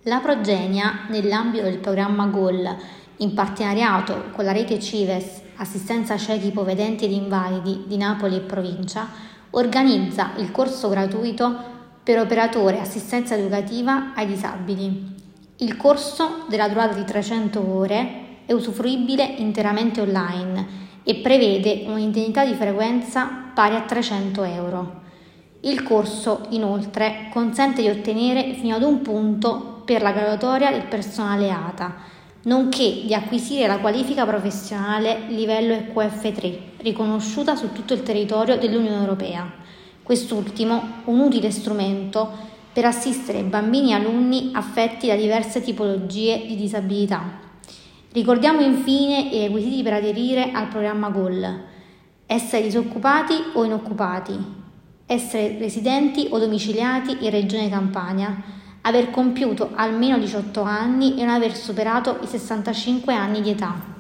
La Progenia, nell'ambito del programma GOL, in partenariato con la rete CIVES, Assistenza Ciechi, Ipovedenti ed Invalidi di Napoli e provincia, organizza il corso gratuito per operatore assistenza educativa ai disabili. Il corso, della durata di 300 ore, è usufruibile interamente online e prevede un'indennità di frequenza pari a 300 euro. Il corso, inoltre, consente di ottenere fino ad un punto per la graduatoria del personale ATA, nonché di acquisire la qualifica professionale livello EQF3, riconosciuta su tutto il territorio dell'Unione Europea. Quest'ultimo un utile strumento per assistere bambini e alunni affetti da diverse tipologie di disabilità. Ricordiamo infine i requisiti per aderire al programma GOL: essere disoccupati o inoccupati, essere residenti o domiciliati in Regione Campania, aver compiuto almeno 18 anni e non aver superato i 65 anni di età.